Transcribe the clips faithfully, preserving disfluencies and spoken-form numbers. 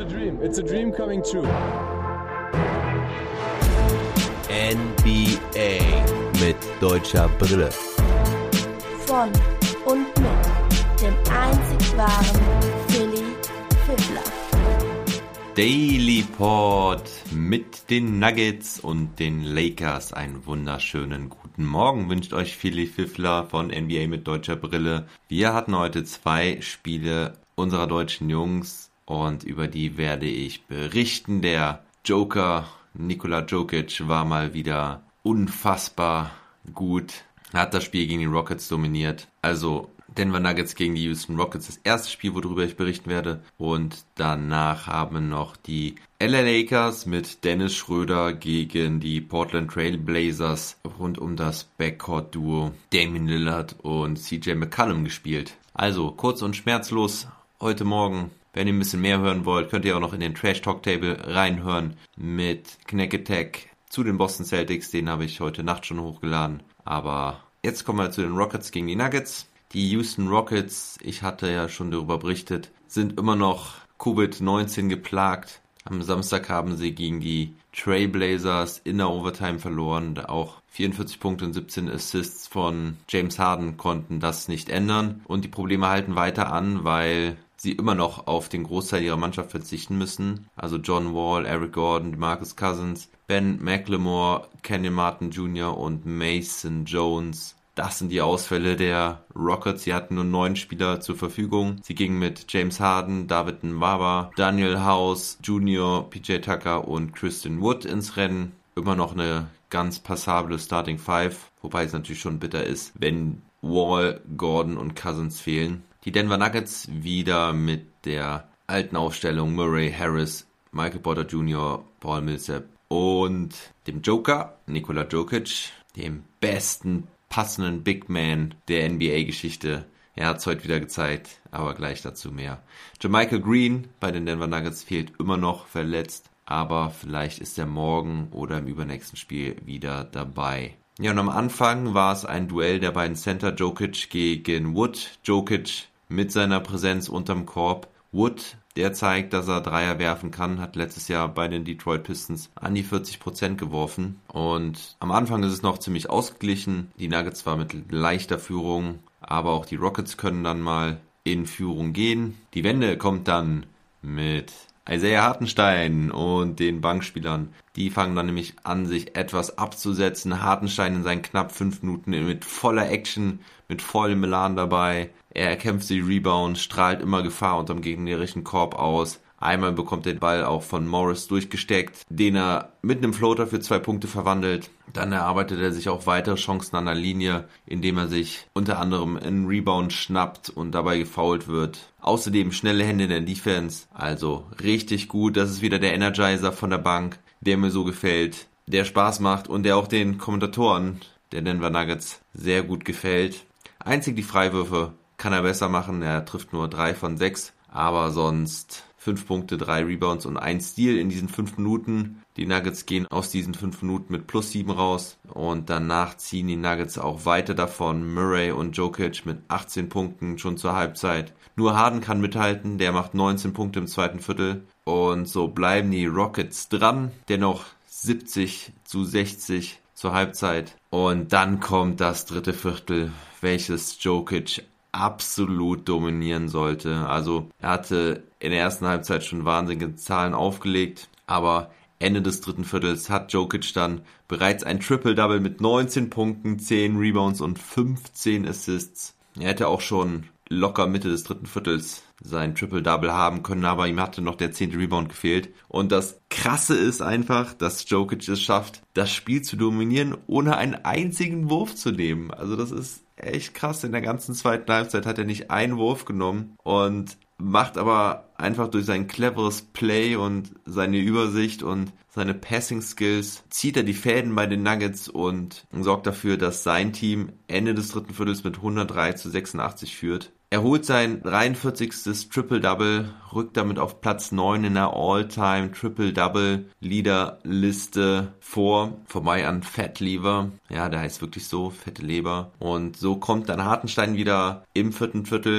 a dream. It's a dream coming true. N B A mit deutscher Brille. Von und mit dem einzig wahren Philly Fiddler. Daily Pod mit den Nuggets und den Lakers. Einen wunderschönen guten Morgen wünscht euch Philly Fiddler von N B A mit deutscher Brille. Wir hatten heute zwei Spiele unserer deutschen Jungs und über die werde ich berichten. Der Joker Nikola Jokic war mal wieder unfassbar gut. Er hat das Spiel gegen die Rockets dominiert. Also Denver Nuggets gegen die Houston Rockets, das erste Spiel, worüber ich berichten werde. Und danach haben noch die L A Lakers mit Dennis Schröder gegen die Portland Trail Blazers rund um das Backcourt-Duo Damian Lillard und C J McCollum gespielt. Also kurz und schmerzlos heute Morgen. Wenn ihr ein bisschen mehr hören wollt, könnt ihr auch noch in den Trash Talk Table reinhören mit Knack Attack zu den Boston Celtics. Den habe ich heute Nacht schon hochgeladen. Aber jetzt kommen wir zu den Rockets gegen die Nuggets. Die Houston Rockets, ich hatte ja schon darüber berichtet, sind immer noch Covid neunzehn geplagt. Am Samstag haben sie gegen die Trailblazers in der Overtime verloren. Auch vierundvierzig Punkte und siebzehn Assists von James Harden konnten das nicht ändern. Und die Probleme halten weiter an, weil sie immer noch auf den Großteil ihrer Mannschaft verzichten müssen. Also John Wall, Eric Gordon, DeMarcus Cousins, Ben McLemore, Kenyon Martin Junior und Mason Jones. Das sind die Ausfälle der Rockets. Sie hatten nur neun Spieler zur Verfügung. Sie gingen mit James Harden, David Nwaba, Daniel House Junior, P J Tucker und Christian Wood ins Rennen. Immer noch eine ganz passable Starting Five, wobei es natürlich schon bitter ist, wenn Wall, Gordon und Cousins fehlen. Die Denver Nuggets wieder mit der alten Aufstellung Murray, Harris, Michael Porter Junior, Paul Millsap und dem Joker, Nikola Jokic, dem besten passenden Big Man der N B A-Geschichte. Er hat es heute wieder gezeigt, aber gleich dazu mehr. JaMychal Green bei den Denver Nuggets fehlt immer noch verletzt, aber vielleicht ist er morgen oder im übernächsten Spiel wieder dabei. Ja, und am Anfang war es ein Duell der beiden Center, Jokic gegen Wood. Jokic mit seiner Präsenz unterm Korb. Wood, der zeigt, dass er Dreier werfen kann, hat letztes Jahr bei den Detroit Pistons an die vierzig Prozent geworfen. Und am Anfang ist es noch ziemlich ausgeglichen. Die Nuggets zwar mit leichter Führung, aber auch die Rockets können dann mal in Führung gehen. Die Wende kommt dann mit Isaiah Hartenstein und den Bankspielern. Die fangen dann nämlich an, sich etwas abzusetzen. Hartenstein in seinen knapp fünf Minuten mit voller Action, mit vollem Elan dabei. Er erkämpft die Rebounds, strahlt immer Gefahr unterm gegnerischen Korb aus. Einmal bekommt er den Ball auch von Morris durchgesteckt, den er mit einem Floater für zwei Punkte verwandelt. Dann erarbeitet er sich auch weitere Chancen an der Linie, indem er sich unter anderem einen Rebound schnappt und dabei gefoult wird. Außerdem schnelle Hände in der Defense, also richtig gut. Das ist wieder der Energizer von der Bank, der mir so gefällt, der Spaß macht und der auch den Kommentatoren der Denver Nuggets sehr gut gefällt. Einzig die Freiwürfe kann er besser machen, er trifft nur drei von sechs, aber sonst fünf Punkte, drei Rebounds und ein Steal in diesen fünf Minuten. Die Nuggets gehen aus diesen fünf Minuten mit plus sieben raus und danach ziehen die Nuggets auch weiter davon. Murray und Jokic mit achtzehn Punkten schon zur Halbzeit. Nur Harden kann mithalten, der macht neunzehn Punkte im zweiten Viertel und so bleiben die Rockets dran, dennoch siebzig zu sechzig zur Halbzeit. Und dann kommt das dritte Viertel, welches Jokic absolut dominieren sollte. Also er hatte in der ersten Halbzeit schon wahnsinnige Zahlen aufgelegt, aber Ende des dritten Viertels hat Jokic dann bereits ein Triple-Double mit neunzehn Punkten, zehn Rebounds und fünfzehn Assists. Er hätte auch schon locker Mitte des dritten Viertels sein Triple-Double haben können, aber ihm hatte noch der zehnte Rebound gefehlt. Und das Krasse ist einfach, dass Jokic es schafft, das Spiel zu dominieren, ohne einen einzigen Wurf zu nehmen. Also das ist echt krass. In der ganzen zweiten Halbzeit hat er nicht einen Wurf genommen und macht aber einfach durch sein cleveres Play und seine Übersicht und seine Passing Skills, zieht er die Fäden bei den Nuggets und sorgt dafür, dass sein Team Ende des dritten Viertels mit hundertdrei zu sechsundachtzig führt. Er holt sein dreiundvierzigstes Triple-Double, rückt damit auf Platz neun in der All-Time Triple-Double-Leader-Liste vor, vorbei an Fat Lever. Ja, der heißt wirklich so, fette Leber. Und so kommt dann Hartenstein wieder im vierten Viertel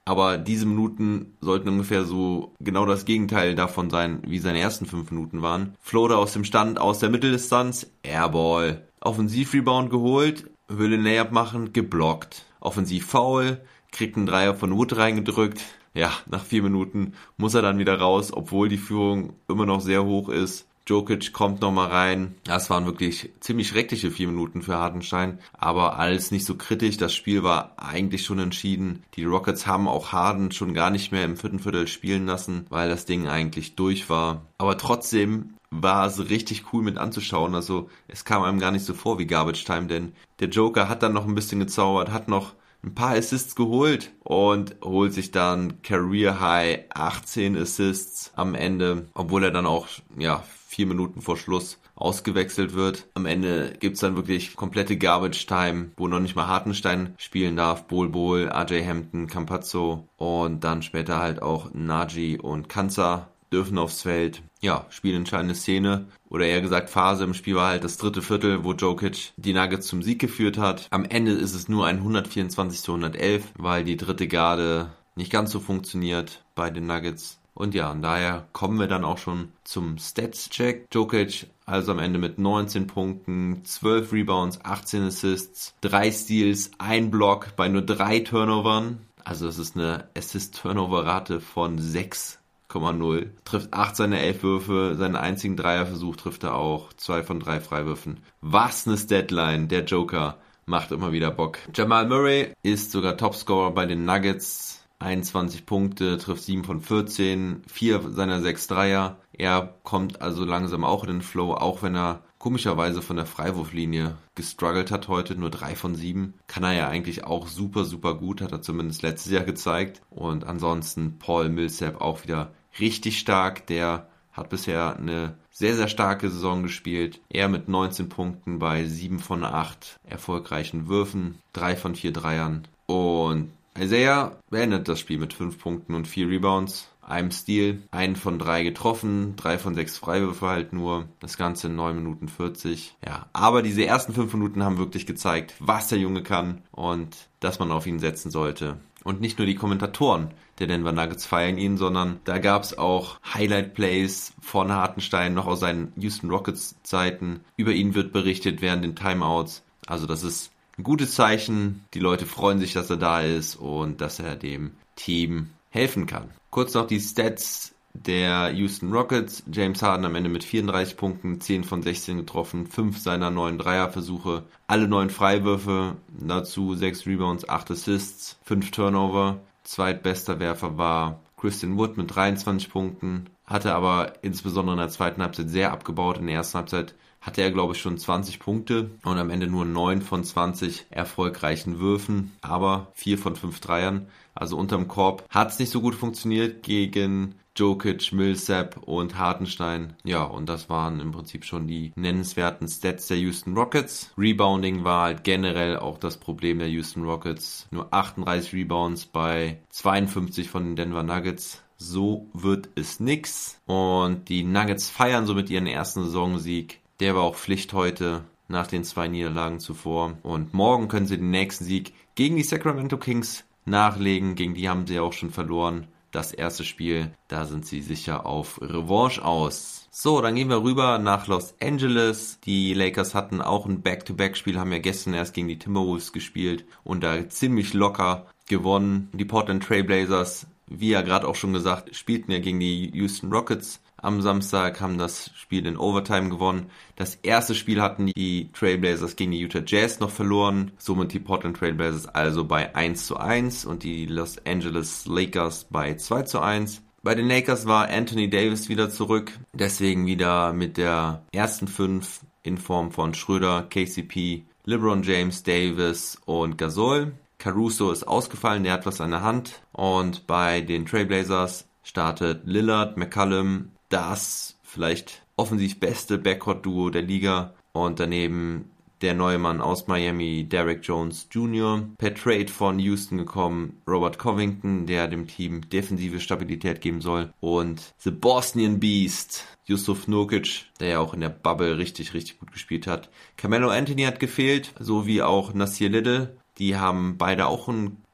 Aber diese Minuten sollten ungefähr so genau das Gegenteil davon sein, wie seine ersten fünf Minuten waren. Floater aus dem Stand, aus der Mitteldistanz, Airball. Offensiv-Rebound geholt, will den Layup machen, geblockt. Offensiv-Foul, kriegt einen Dreier von Wood reingedrückt. Ja, nach vier Minuten muss er dann wieder raus, obwohl die Führung immer noch sehr hoch ist. Jokic kommt nochmal rein. Das waren wirklich ziemlich schreckliche vier Minuten für Hartenstein, aber alles nicht so kritisch. Das Spiel war eigentlich schon entschieden. Die Rockets haben auch Harden schon gar nicht mehr im vierten Viertel spielen lassen, weil das Ding eigentlich durch war. Aber trotzdem war es richtig cool mit anzuschauen. Also es kam einem gar nicht so vor wie Garbage Time, denn der Joker hat dann noch ein bisschen gezaubert, hat noch ein paar Assists geholt und holt sich dann Career High achtzehn Assists am Ende, obwohl er dann auch ja vier Minuten vor Schluss ausgewechselt wird. Am Ende gibt's dann wirklich komplette Garbage Time, wo noch nicht mal Hartenstein spielen darf. Bol Bol, R J Hampton, Campazzo und dann später halt auch Naji und Kansa dürfen aufs Feld. Ja, spielentscheidende Szene oder eher gesagt Phase im Spiel war halt das dritte Viertel, wo Jokic die Nuggets zum Sieg geführt hat. Am Ende ist es nur ein hundertvierundzwanzig zu hundertelf, weil die dritte Garde nicht ganz so funktioniert bei den Nuggets. Und ja, und daher kommen wir dann auch schon zum Stats-Check. Jokic also am Ende mit neunzehn Punkten, zwölf Rebounds, achtzehn Assists, drei Steals, ein Block bei nur drei Turnovern. Also das ist eine Assist-Turnover-Rate von sechs Komma null. Trifft acht seiner elf Würfe, seinen einzigen Dreierversuch trifft er auch, zwei von drei Freiwürfen. Was eine Statline, der Joker macht immer wieder Bock. Jamal Murray ist sogar Topscorer bei den Nuggets. einundzwanzig Punkte, trifft sieben von vierzehn, vier seiner sechs Dreier. Er kommt also langsam auch in den Flow, auch wenn er komischerweise von der Freiwurflinie gestruggelt hat heute, nur drei von sieben. Kann er ja eigentlich auch super, super gut, hat er zumindest letztes Jahr gezeigt. Und ansonsten Paul Millsap auch wieder richtig stark, der hat bisher eine sehr, sehr starke Saison gespielt. Er mit neunzehn Punkten bei sieben von acht erfolgreichen Würfen, drei von vier Dreiern. Und Isaiah beendet das Spiel mit fünf Punkten und vier Rebounds, einem Steal, einen von drei getroffen, drei von sechs Freiwürfe halt nur, das Ganze in neun Minuten vierzig. Ja, aber diese ersten fünf Minuten haben wirklich gezeigt, was der Junge kann und dass man auf ihn setzen sollte. Und nicht nur die Kommentatoren der Denver Nuggets feiern ihn, sondern da gab es auch Highlight-Plays von Hartenstein noch aus seinen Houston Rockets-Zeiten. Über ihn wird berichtet während den Timeouts. Also das ist ein gutes Zeichen. Die Leute freuen sich, dass er da ist und dass er dem Team helfen kann. Kurz noch die Stats der Houston Rockets. James Harden am Ende mit vierunddreißig Punkten, zehn von sechzehn getroffen, fünf seiner neun Dreierversuche, alle neun Freiwürfe, dazu sechs Rebounds, acht Assists, fünf Turnover. Zweitbester Werfer war Christian Wood mit dreiundzwanzig Punkten, hatte aber insbesondere in der zweiten Halbzeit sehr abgebaut. In der ersten Halbzeit hatte er, glaube ich, schon zwanzig Punkte und am Ende nur neun von zwanzig erfolgreichen Würfen, aber vier von fünf Dreiern. Also unterm Korb hat es nicht so gut funktioniert gegen Jokic, Millsap und Hartenstein. Ja, und das waren im Prinzip schon die nennenswerten Stats der Houston Rockets. Rebounding war halt generell auch das Problem der Houston Rockets. Nur achtunddreißig Rebounds bei zweiundfünfzig von den Denver Nuggets. So wird es nix. Und die Nuggets feiern somit ihren ersten Saisonsieg. Der war auch Pflicht heute nach den zwei Niederlagen zuvor. Und morgen können sie den nächsten Sieg gegen die Sacramento Kings nachlegen. Gegen die haben sie auch schon verloren. Das erste Spiel, da sind sie sicher auf Revanche aus. So, dann gehen wir rüber nach Los Angeles. Die Lakers hatten auch ein Back-to-Back-Spiel, haben ja gestern erst gegen die Timberwolves gespielt und da ziemlich locker gewonnen. Die Portland Trail Blazers, wie ja gerade auch schon gesagt, spielten ja gegen die Houston Rockets. Am Samstag haben das Spiel in Overtime gewonnen. Das erste Spiel hatten die Trailblazers gegen die Utah Jazz noch verloren. Somit die Portland Trailblazers also bei eins zu eins und die Los Angeles Lakers bei zwei zu eins. Bei den Lakers war Anthony Davis wieder zurück. Deswegen wieder mit der ersten fünf in Form von Schröder, K C P, LeBron James, Davis und Gasol. Caruso ist ausgefallen, der hat was an der Hand. Und bei den Trailblazers startet Lillard, McCollum, das vielleicht offensiv beste Backcourt-Duo der Liga und daneben der neue Mann aus Miami, Derrick Jones Junior Per Trade von Houston gekommen, Robert Covington, der dem Team defensive Stabilität geben soll und The Bosnian Beast, Jusuf Nurkic, der ja auch in der Bubble richtig, richtig gut gespielt hat. Carmelo Anthony hat gefehlt, so wie auch Nasir Little. Die haben beide auch ein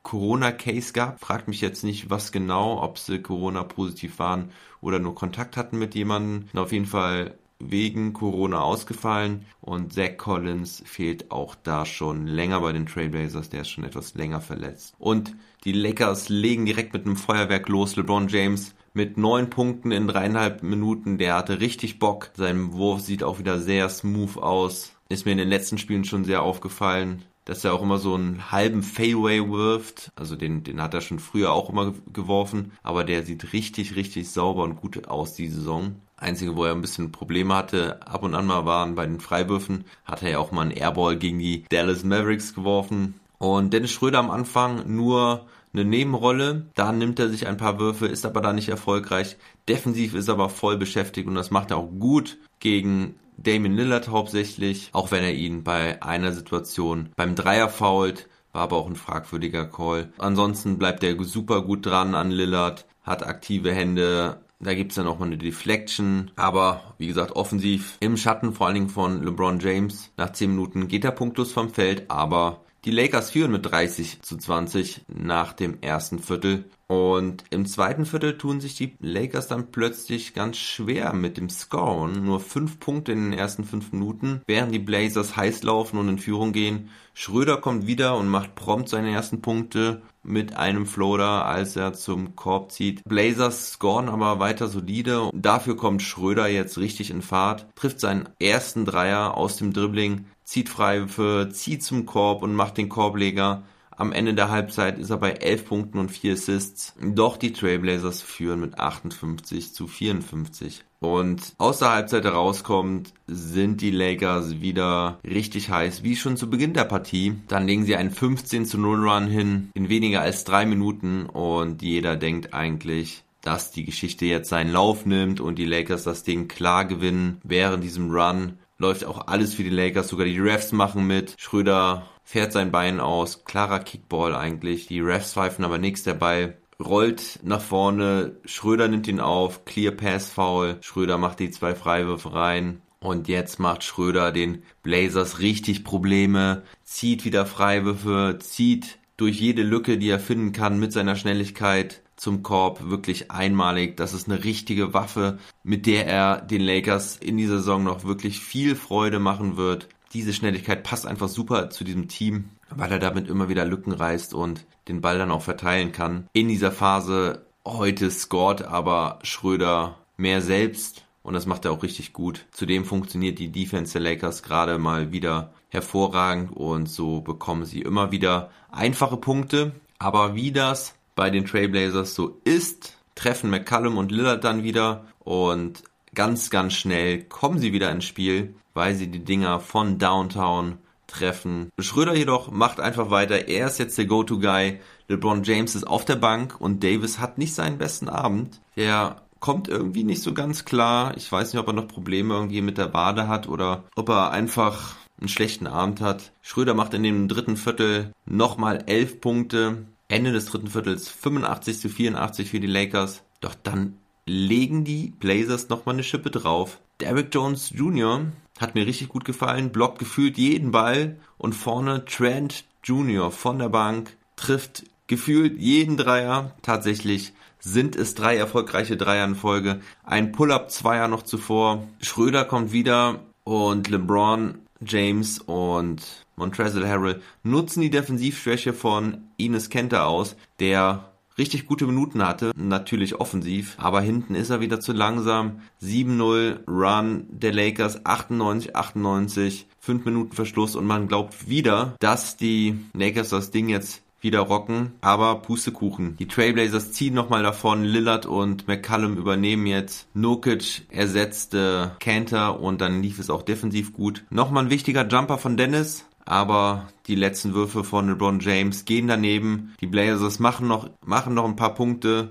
Corona-Case gab. Fragt mich jetzt nicht, was genau, ob sie Corona-positiv waren oder nur Kontakt hatten mit jemandem. Auf jeden Fall wegen Corona ausgefallen und Zach Collins fehlt auch da schon länger bei den Trailblazers, der ist schon etwas länger verletzt. Und die Lakers legen direkt mit einem Feuerwerk los. LeBron James mit neun Punkten in dreieinhalb Minuten, der hatte richtig Bock. Sein Wurf sieht auch wieder sehr smooth aus. Ist mir in den letzten Spielen schon sehr aufgefallen, dass er auch immer so einen halben Fadeaway wirft. Also den, den hat er schon früher auch immer geworfen, aber der sieht richtig, richtig sauber und gut aus die Saison. Einzige, wo er ein bisschen Probleme hatte, ab und an mal waren bei den Freiwürfen, hat er ja auch mal einen Airball gegen die Dallas Mavericks geworfen. Und Dennis Schröder am Anfang nur eine Nebenrolle, da nimmt er sich ein paar Würfe, ist aber da nicht erfolgreich. Defensiv ist er aber voll beschäftigt und das macht er auch gut gegen Damian Lillard hauptsächlich, auch wenn er ihn bei einer Situation beim Dreier foult, war aber auch ein fragwürdiger Call. Ansonsten bleibt er super gut dran an Lillard, hat aktive Hände. Da gibt es dann auch mal eine Deflection, aber wie gesagt offensiv im Schatten vor allen Dingen von LeBron James. Nach zehn Minuten geht er punktlos vom Feld, aber die Lakers führen mit dreißig zu zwanzig nach dem ersten Viertel. Und im zweiten Viertel tun sich die Lakers dann plötzlich ganz schwer mit dem Scoren. Nur fünf Punkte in den ersten fünf Minuten, während die Blazers heiß laufen und in Führung gehen. Schröder kommt wieder und macht prompt seine ersten Punkte mit einem Floater, als er zum Korb zieht. Blazers scoren aber weiter solide. Dafür kommt Schröder jetzt richtig in Fahrt, trifft seinen ersten Dreier aus dem Dribbling, zieht Freiwürfe, zieht zum Korb und macht den Korbleger. Am Ende der Halbzeit ist er bei elf Punkten und vier Assists. Doch die Trailblazers führen mit achtundfünfzig zu vierundfünfzig. Und aus der Halbzeit herauskommt, sind die Lakers wieder richtig heiß, wie schon zu Beginn der Partie. Dann legen sie einen fünfzehn zu null Run hin in weniger als drei Minuten und jeder denkt eigentlich, dass die Geschichte jetzt seinen Lauf nimmt und die Lakers das Ding klar gewinnen. Während diesem Run läuft auch alles für die Lakers, sogar die Refs machen mit. Schröder fährt sein Bein aus, klarer Kickball eigentlich. Die Refs pfeifen aber nichts, der Ball rollt nach vorne, Schröder nimmt ihn auf, Clear Pass Foul, Schröder macht die zwei Freiwürfe rein und jetzt macht Schröder den Blazers richtig Probleme, zieht wieder Freiwürfe, zieht durch jede Lücke, die er finden kann mit seiner Schnelligkeit zum Korb, wirklich einmalig. Das ist eine richtige Waffe, mit der er den Lakers in dieser Saison noch wirklich viel Freude machen wird. Diese Schnelligkeit passt einfach super zu diesem Team, weil er damit immer wieder Lücken reißt und den Ball dann auch verteilen kann. In dieser Phase heute scored aber Schröder mehr selbst und das macht er auch richtig gut. Zudem funktioniert die Defense der Lakers gerade mal wieder hervorragend und so bekommen sie immer wieder einfache Punkte. Aber wie das bei den Trailblazers so ist, treffen McCollum und Lillard dann wieder und ganz, ganz schnell kommen sie wieder ins Spiel, weil sie die Dinger von Downtown treffen. Schröder jedoch macht einfach weiter. Er ist jetzt der Go-To-Guy. LeBron James ist auf der Bank und Davis hat nicht seinen besten Abend. Der kommt irgendwie nicht so ganz klar. Ich weiß nicht, ob er noch Probleme irgendwie mit der Wade hat oder ob er einfach einen schlechten Abend hat. Schröder macht in dem dritten Viertel nochmal elf Punkte. Ende des dritten Viertels fünfundachtzig zu vierundachtzig für die Lakers. Doch dann legen die Blazers nochmal eine Schippe drauf. Derrick Jones Junior hat mir richtig gut gefallen, blockt gefühlt jeden Ball und vorne Trent Junior von der Bank trifft gefühlt jeden Dreier. Tatsächlich sind es drei erfolgreiche Dreier in Folge. Ein Pull-Up-Zweier noch zuvor. Schröder kommt wieder und LeBron James und Montrezl Harrell nutzen die Defensivschwäche von Enes Kanter aus, der richtig gute Minuten hatte, natürlich offensiv, aber hinten ist er wieder zu langsam. sieben null Run der Lakers, achtundneunzig achtundneunzig, fünf Minuten Verschluss und man glaubt wieder, dass die Lakers das Ding jetzt wieder rocken, aber Pustekuchen. Die Trailblazers ziehen nochmal davon, Lillard und McCollum übernehmen jetzt. Nurkic ersetzte Kanter und dann lief es auch defensiv gut. Nochmal ein wichtiger Jumper von Dennis, aber die letzten Würfe von LeBron James gehen daneben. Die Blazers machen noch, machen noch ein paar Punkte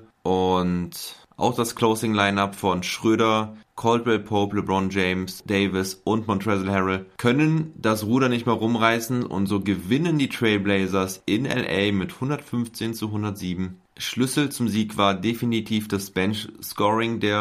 und auch das Closing Lineup von Schröder, Caldwell Pope, LeBron James, Davis und Montrezl Harrell können das Ruder nicht mehr rumreißen und so gewinnen die Trailblazers in L A mit hundertfünfzehn zu hundertsieben. Schlüssel zum Sieg war definitiv das Bench-Scoring der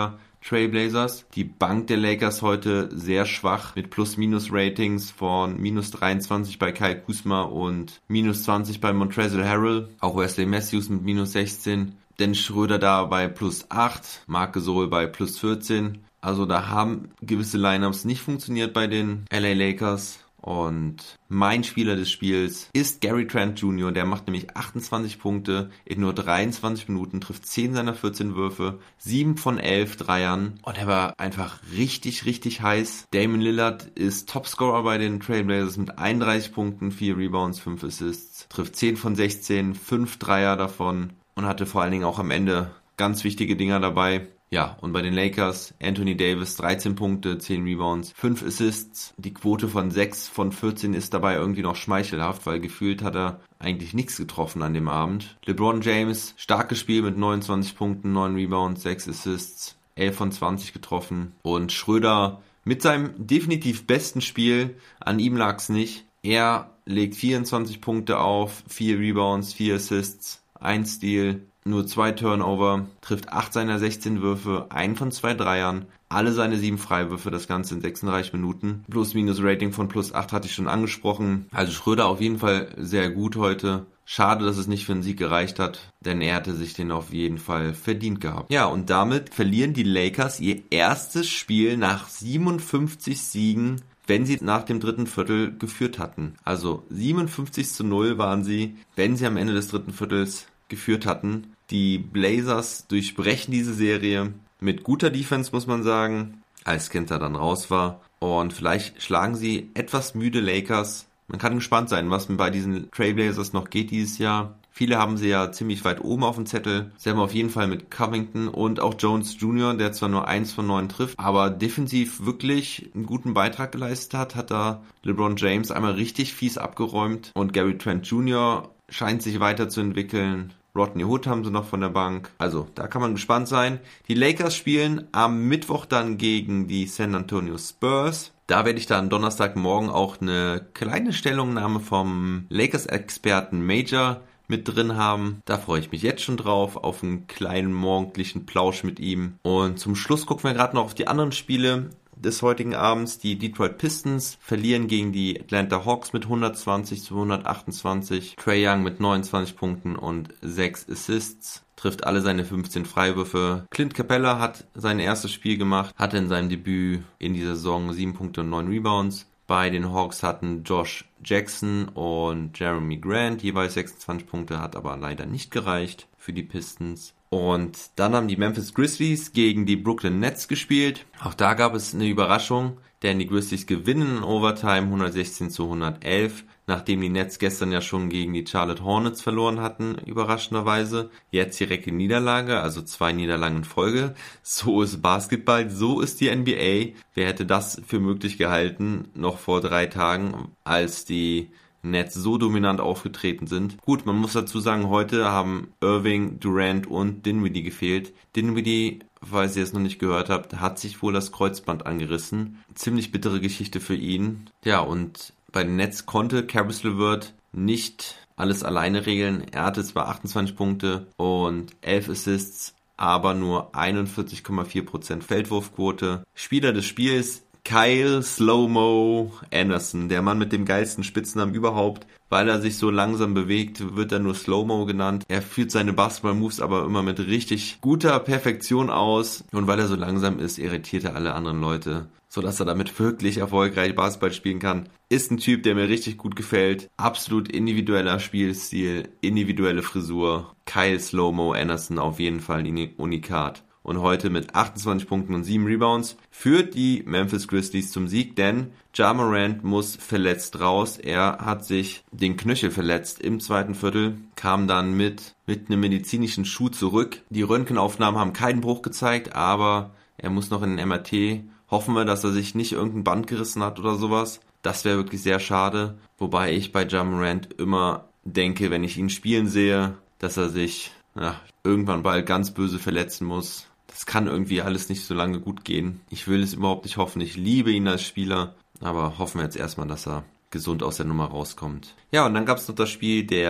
Trailblazers. Die Bank der Lakers heute sehr schwach mit Plus-Minus-Ratings von minus dreiundzwanzig bei Kyle Kuzma und minus zwanzig bei Montrezl Harrell. Auch Wesley Matthews mit minus sechzehn. Dennis Schröder da bei plus acht. Marc Gasol bei plus vierzehn. Also da haben gewisse Lineups nicht funktioniert bei den L A Lakers. Und mein Spieler des Spiels ist Gary Trent Junior Der macht nämlich achtundzwanzig Punkte in nur dreiundzwanzig Minuten, trifft zehn seiner vierzehn Würfe, sieben von elf Dreiern. Und er war einfach richtig, richtig heiß. Damian Lillard ist Topscorer bei den Trailblazers mit einunddreißig Punkten, vier Rebounds, fünf Assists, trifft zehn von sechzehn, fünf Dreier davon und hatte vor allen Dingen auch am Ende ganz wichtige Dinger dabei. Ja, und bei den Lakers, Anthony Davis, dreizehn Punkte, zehn Rebounds, fünf Assists. Die Quote von sechs von vierzehn ist dabei irgendwie noch schmeichelhaft, weil gefühlt hat er eigentlich nichts getroffen an dem Abend. LeBron James, starkes Spiel mit neunundzwanzig Punkten, neun Rebounds, sechs Assists, elf von zwanzig getroffen. Und Schröder mit seinem definitiv besten Spiel, an ihm lag's nicht. Er legt vierundzwanzig Punkte auf, vier Rebounds, vier Assists, ein Steal. Nur zwei Turnover, trifft acht seiner sechzehn Würfe, einen von zwei Dreiern, alle seine sieben Freiwürfe, das Ganze in sechsunddreißig Minuten. Plus-Minus-Rating von plus acht hatte ich schon angesprochen. Also Schröder auf jeden Fall sehr gut heute. Schade, dass es nicht für einen Sieg gereicht hat, denn er hätte sich den auf jeden Fall verdient gehabt. Ja, und damit verlieren die Lakers ihr erstes Spiel nach siebenundfünfzig Siegen, wenn sie nach dem dritten Viertel geführt hatten. Also siebenundfünfzig zu null waren sie, wenn sie am Ende des dritten Viertels geführt hatten. Die Blazers durchbrechen diese Serie mit guter Defense, muss man sagen, als Kanter dann raus war. Und vielleicht schlagen sie etwas müde Lakers. Man kann gespannt sein, was bei diesen Trailblazers noch geht dieses Jahr. Viele haben sie ja ziemlich weit oben auf dem Zettel. Sie haben auf jeden Fall mit Covington und auch Jones Junior, der zwar nur eins von neun trifft, aber defensiv wirklich einen guten Beitrag geleistet hat, hat da LeBron James einmal richtig fies abgeräumt. Und Gary Trent Junior scheint sich weiterzuentwickeln. Rodney Hood haben sie noch von der Bank. Also, da kann man gespannt sein. Die Lakers spielen am Mittwoch dann gegen die San Antonio Spurs. Da werde ich dann Donnerstagmorgen auch eine kleine Stellungnahme vom Lakers-Experten Major mit drin haben. Da freue ich mich jetzt schon drauf, auf einen kleinen morgendlichen Plausch mit ihm. Und zum Schluss gucken wir gerade noch auf die anderen Spiele des heutigen Abends. Die Detroit Pistons verlieren gegen die Atlanta Hawks mit hundertzwanzig zu hundertachtundzwanzig. Trae Young mit neunundzwanzig Punkten und sechs Assists. Trifft alle seine fünfzehn Freiwürfe. Clint Capella hat sein erstes Spiel gemacht, hatte in seinem Debüt in dieser Saison sieben Punkte und neun Rebounds. Bei den Hawks hatten Josh Jackson und Jeremy Grant jeweils sechsundzwanzig Punkte, hat aber leider nicht gereicht für die Pistons. Und dann haben die Memphis Grizzlies gegen die Brooklyn Nets gespielt. Auch da gab es eine Überraschung, denn die Grizzlies gewinnen in Overtime hundertsechzehn zu hundertelf, nachdem die Nets gestern ja schon gegen die Charlotte Hornets verloren hatten, überraschenderweise. Jetzt direkte Niederlage, also zwei Niederlagen in Folge. So ist Basketball, so ist die N B A. Wer hätte das für möglich gehalten, noch vor drei Tagen, als die Nets so dominant aufgetreten sind. Gut, man muss dazu sagen, heute haben Irving, Durant und Dinwiddie gefehlt. Dinwiddie, falls ihr es noch nicht gehört habt, hat sich wohl das Kreuzband angerissen. Ziemlich bittere Geschichte für ihn. Ja, und bei den Nets konnte Caris LeVert nicht alles alleine regeln. Er hatte zwar achtundzwanzig Punkte und elf Assists, aber nur einundvierzig Komma vier Prozent Feldwurfquote. Spieler des Spiels Kyle Slow-Mo Anderson, der Mann mit dem geilsten Spitznamen überhaupt. Weil er sich so langsam bewegt, wird er nur Slow-Mo genannt. Er führt seine Basketball-Moves aber immer mit richtig guter Perfektion aus. Und weil er so langsam ist, irritiert er alle anderen Leute, sodass er damit wirklich erfolgreich Basketball spielen kann. Ist ein Typ, der mir richtig gut gefällt. Absolut individueller Spielstil, individuelle Frisur. Kyle Slow-Mo Anderson auf jeden Fall Unikat. Und heute mit achtundzwanzig Punkten und sieben Rebounds führt die Memphis Grizzlies zum Sieg, denn Ja Morant muss verletzt raus. Er hat sich den Knöchel verletzt im zweiten Viertel, kam dann mit, mit einem medizinischen Schuh zurück. Die Röntgenaufnahmen haben keinen Bruch gezeigt, aber er muss noch in den M R T. Hoffen wir, dass er sich nicht irgendein Band gerissen hat oder sowas. Das wäre wirklich sehr schade. Wobei ich bei Ja Morant immer denke, wenn ich ihn spielen sehe, dass er sich ja, irgendwann bald ganz böse verletzen muss. Das kann irgendwie alles nicht so lange gut gehen. Ich will es überhaupt nicht hoffen. Ich liebe ihn als Spieler. Aber hoffen wir jetzt erstmal, dass er gesund aus der Nummer rauskommt. Ja, und dann gab es noch das Spiel der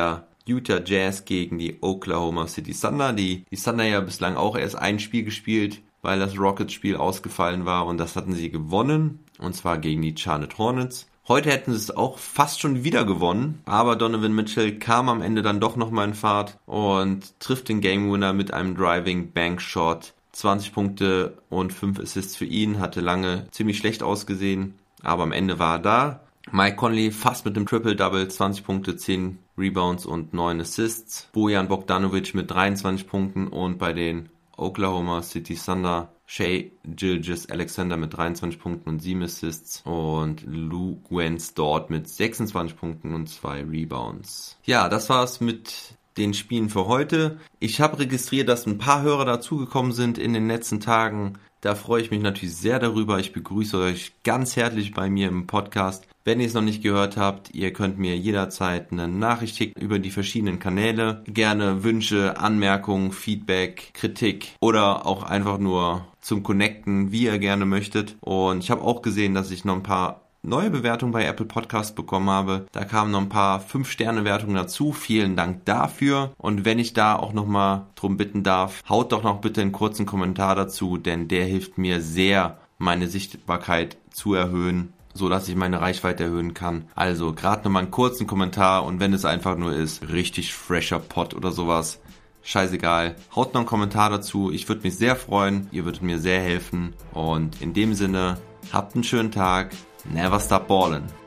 Utah Jazz gegen die Oklahoma City Thunder. Die, die Thunder ja bislang auch erst ein Spiel gespielt, weil das Rockets-Spiel ausgefallen war und das hatten sie gewonnen, und zwar gegen die Charlotte Hornets. Heute hätten sie es auch fast schon wieder gewonnen, aber Donovan Mitchell kam am Ende dann doch nochmal in Fahrt und trifft den Game Winner mit einem Driving Bank Shot. zwanzig Punkte und fünf Assists für ihn, hatte lange ziemlich schlecht ausgesehen, aber am Ende war er da. Mike Conley fast mit dem Triple-Double, zwanzig Punkte, zehn Rebounds und neun Assists. Bojan Bogdanovic mit dreiundzwanzig Punkten und bei den Oklahoma City Thunder Shai Gilgeous-Alexander mit dreiundzwanzig Punkten und sieben Assists und Lou Gwens dort mit sechsundzwanzig Punkten und zwei Rebounds. Ja, das war's mit den Spielen für heute. Ich habe registriert, dass ein paar Hörer dazugekommen sind in den letzten Tagen. Da freue ich mich natürlich sehr darüber. Ich begrüße euch ganz herzlich bei mir im Podcast. Wenn ihr es noch nicht gehört habt, ihr könnt mir jederzeit eine Nachricht schicken über die verschiedenen Kanäle. Gerne Wünsche, Anmerkungen, Feedback, Kritik oder auch einfach nur zum Connecten, wie ihr gerne möchtet. Und ich habe auch gesehen, dass ich noch ein paar neue Bewertungen bei Apple Podcast bekommen habe. Da kamen noch ein paar fünf Sterne Wertungen dazu. Vielen Dank dafür. Und wenn ich da auch nochmal drum bitten darf, haut doch noch bitte einen kurzen Kommentar dazu, denn der hilft mir sehr, meine Sichtbarkeit zu erhöhen, so dass ich meine Reichweite erhöhen kann. Also gerade nochmal einen kurzen Kommentar, und wenn es einfach nur ist, richtig fresher Pod oder sowas, scheißegal. Haut noch einen Kommentar dazu. Ich würde mich sehr freuen. Ihr würdet mir sehr helfen. Und in dem Sinne, habt einen schönen Tag. Never stop ballin'.